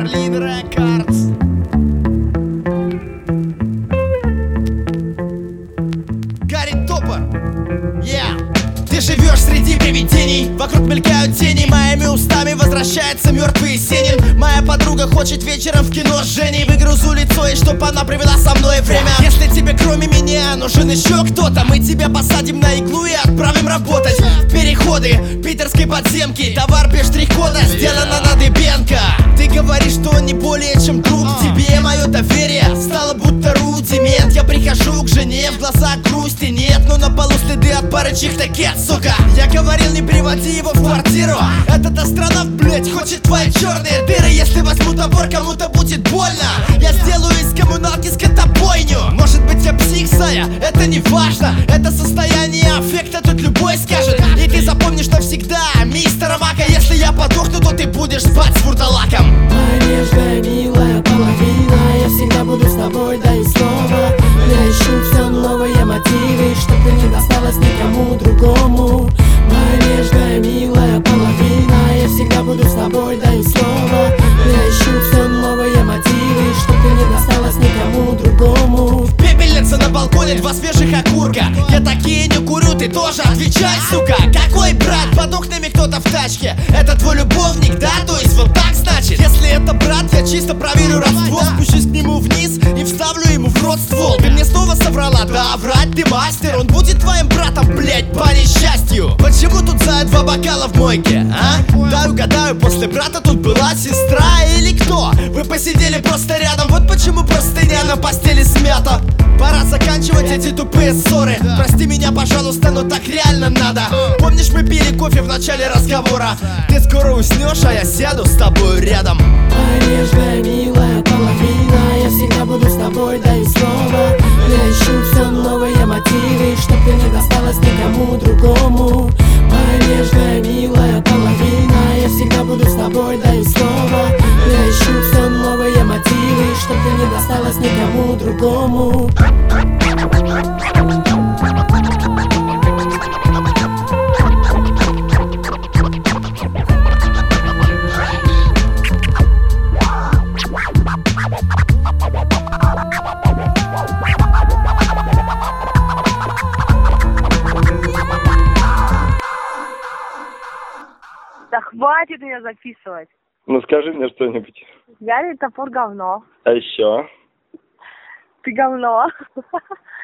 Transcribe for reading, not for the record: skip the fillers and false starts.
Berlin Records. Гарри Топор. Ты живешь среди привидений, вокруг мелькают тени. Моими устами возвращается мертвый Сенин. Моя подруга хочет вечером в кино с Женей. Выгрузу лицо, и чтоб она провела со мной время. Если тебе кроме меня нужен еще кто-то, мы тебя посадим на иглу и отправим работать в переходы питерской подземки. Товар без штрих-кода, сделано на Дыбенко. Ты говоришь, что он не более чем друг. Тебе мое доверие стало будто рудимент. Я прихожу к жене, в глазах грусти нет, но на полу следы от пары чьих-то кет, сука. Я говорил, не приводи его в квартиру. Этот астронавт, блять, хочет твои черные дыры. Если возьму топор, кому-то будет больно. Я сделаю из коммуналки скотобойню. Может быть, я псих, Сая, это не важно. Это состояние аффекта, тут любой скажет. И ты запомнишь навсегда, мистер Мака. Если я подохну, то ты будешь спать с вурдалаком. Моя нежная, милая половина, я всегда буду с тобой, даю слово. Я ищу все новые мотивы, чтоб ты не досталась никому другому. Моя нежная, милая половина, я всегда буду с тобой, даю слово. Я ищу все новые мотивы, чтоб ты не досталась никому другому. Пепельница на балконе, два свежих окурка. Я такие не курю, ты тоже отвечай, сука. Какой брат, под окнами кто-то в тачке? Это твой любовник, да? То есть вот так значит? Если это брат, я чисто проверю родство. Спущусь к нему вниз и вставлю ему в рот ствол. Ты мне снова соврала, да, врать ты мастер. Он будет твоим братом, блять, по несчастью. Почему тут за два бокала в мойке, а? Да, угадаю, после брата тут была сестра или кто? Вы посидели просто рядом, вот почему простыня на постели смята. Пора заканчивать эти тупые ссоры. Прости меня, пожалуйста, но так реально надо. Помнишь, мы пили кофе в начале разговора? Ты скоро уснешь, а я сяду с тобой рядом. Моя нежная, милая половина, я всегда буду с тобой, даю слово. Я ищу все новые мотивы, чтоб ты не досталась никому другому. Моя нежная, милая половина, я всегда буду с тобой, даю слово. Я ищу все новые мотивы, чтоб ты не досталась никому другому. Да хватит меня записывать. Ну скажи мне что-нибудь. Гарри Топор говно. А еще? Ты говно.